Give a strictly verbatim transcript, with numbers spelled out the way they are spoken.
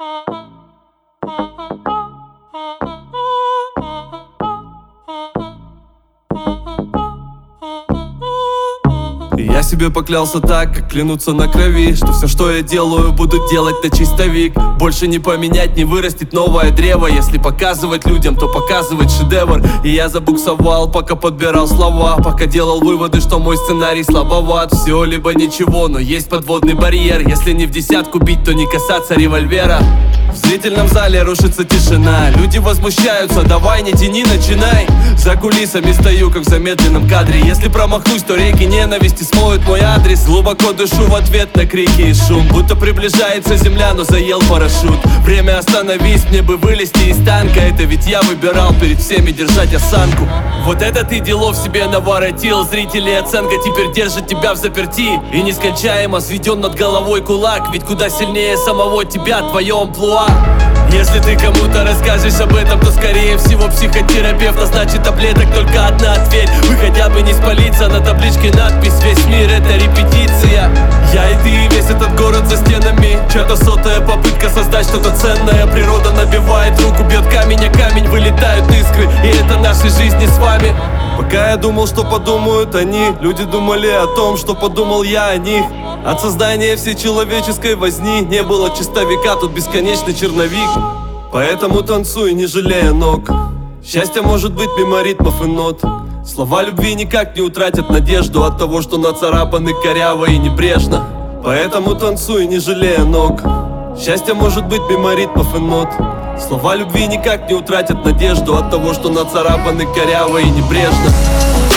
Я себе поклялся так, как клянуться на крови, что все, что я делаю, буду делать на чистовик. Больше не поменять, не вырастить новое древо. Если показывать людям, то показывать шедевр. И я забуксовал, пока подбирал слова, пока делал выводы, что мой сценарий слабоват. Все либо ничего, но есть подводный барьер. Если не в десятку бить, то не касаться револьвера. В зрительном зале рушится тишина. Люди возмущаются, давай не тяни, начинай. За кулисами стою, как в замедленном кадре. Если промахнусь, то реки ненависти смоют мой адрес. Глубоко дышу в ответ на крики и шум, будто приближается земля, но заел парашют. Время остановись, мне бы вылезти из танка. Это ведь я выбирал перед всеми держать осанку. Вот это ты делов себе наворотил. Зрители оценка теперь держит тебя в заперти. И нескончаемо сведен над головой кулак. Ведь куда сильнее самого тебя твое амплуа. Если ты кому-то расскажешь об этом, то скорее всего психотерапевт назначит таблеток только одна ответь. Вы хотя бы не спалиться, на табличке надпись: весь мир это репетиция. Я и ты, и весь этот город за стенами. Чья-то сотая попытка создать что-то ценное. Природа набивает руку, бьет камень, а камень вылетают искры. И это нашей жизни с вами. Пока я думал, что подумают они, люди думали о том, что подумал я о них. От создания всей человеческой возни не было чистовика, тут бесконечный черновик. Поэтому танцуй, не жалея ног. Счастье может быть мимо ритмов и нот. Слова любви никак не утратят надежду от того, что нацарапаны коряво и небрежно. Поэтому танцуй, не жалея ног. Счастье может быть мимо ритмов и нот. Слова любви никак не утратят надежду от того, что нацарапаны коряво и небрежно.